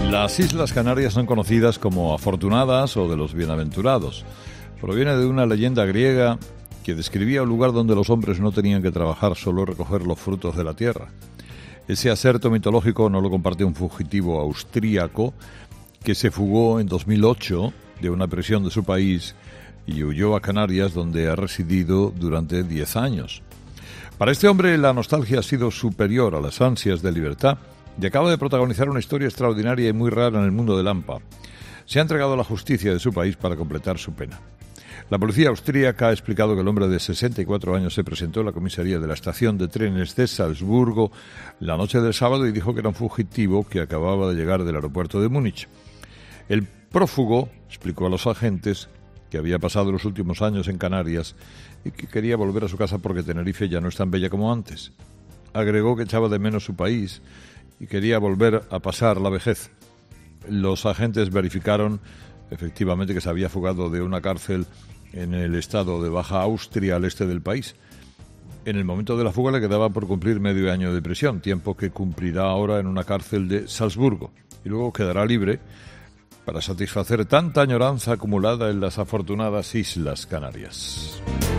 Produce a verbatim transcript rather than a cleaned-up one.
Las Islas Canarias son conocidas como afortunadas o de los bienaventurados. Proviene de una leyenda griega que describía un lugar donde los hombres no tenían que trabajar, solo recoger los frutos de la tierra. Ese aserto mitológico no lo compartió un fugitivo austríaco que se fugó en dos mil ocho de una prisión de su país y huyó a Canarias, donde ha residido durante diez años. Para este hombre la nostalgia ha sido superior a las ansias de libertad y acaba de protagonizar una historia extraordinaria y muy rara en el mundo del hampa. Se ha entregado a la justicia de su país para completar su pena. La policía austríaca ha explicado que el hombre de sesenta y cuatro años se presentó en la comisaría de la estación de trenes de Salzburgo la noche del sábado y dijo que era un fugitivo que acababa de llegar del aeropuerto de Múnich. El prófugo explicó a los agentes que había pasado los últimos años en Canarias y que quería volver a su casa porque Tenerife ya no es tan bella como antes. Agregó que echaba de menos su país y quería volver a pasar la vejez. Los agentes verificaron efectivamente que se había fugado de una cárcel en el estado de Baja Austria, al este del país. En el momento de la fuga le quedaba por cumplir medio año de prisión, tiempo que cumplirá ahora en una cárcel de Salzburgo, y luego quedará libre para satisfacer tanta añoranza acumulada en las afortunadas Islas Canarias.